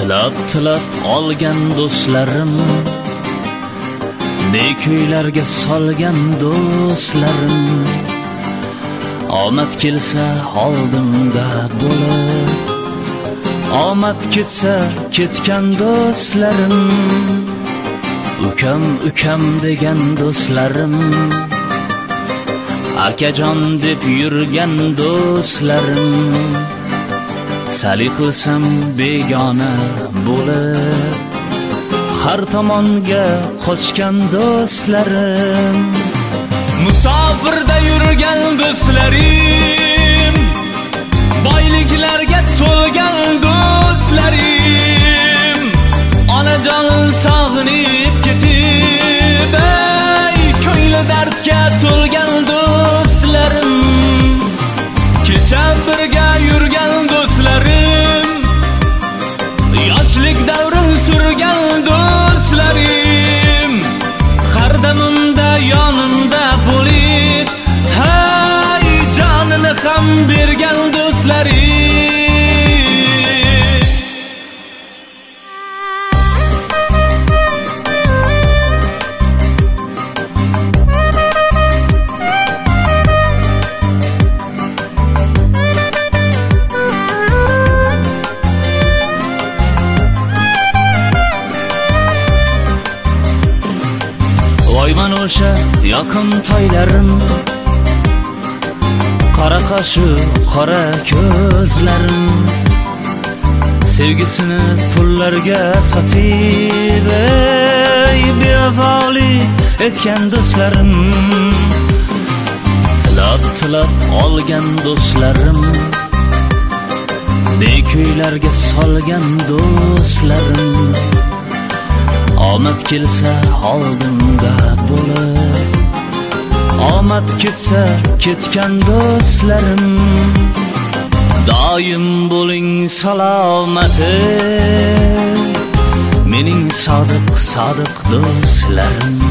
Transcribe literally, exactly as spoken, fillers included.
tilab tilab olgan do'stlarim, nekuylarga solgan do'stlarim, omad kelsa oldimda bo'lib, omad ketsa ketgan do'stlarim, ukam ukam degan do'stlarim, akajon deb yurgan do'stlarim, sali qilsam begona bo'lib, har tomonga qochgan do'stlarim, musofirda yurgan do'stlarim, boyliklarga to'lgan do'stlarim, onajon sog'inib ketib, ey ko'ngli dardga to'lgan do'stlarim, kecha birga yurgan do'stlarim, yoshlik davrin surgan do'stlarim, har damimda yonimda bo'lib, hay jonini ham bergan do'stlarim. Voyman o'sha yoqim toylarim, qora qoshu qora ko'zlarim, sevgisini pullarga sotib, ey bevafolik etgan do'stlarim, tilab tilab olgan do'stlarim, nekuylarga solgan do'stlarim, omad kelsa oldimda bo'lib, omad ketsa ketgan do'stlarim, doim bo'ling salomati, mening sodiq sodiq do'stlarim.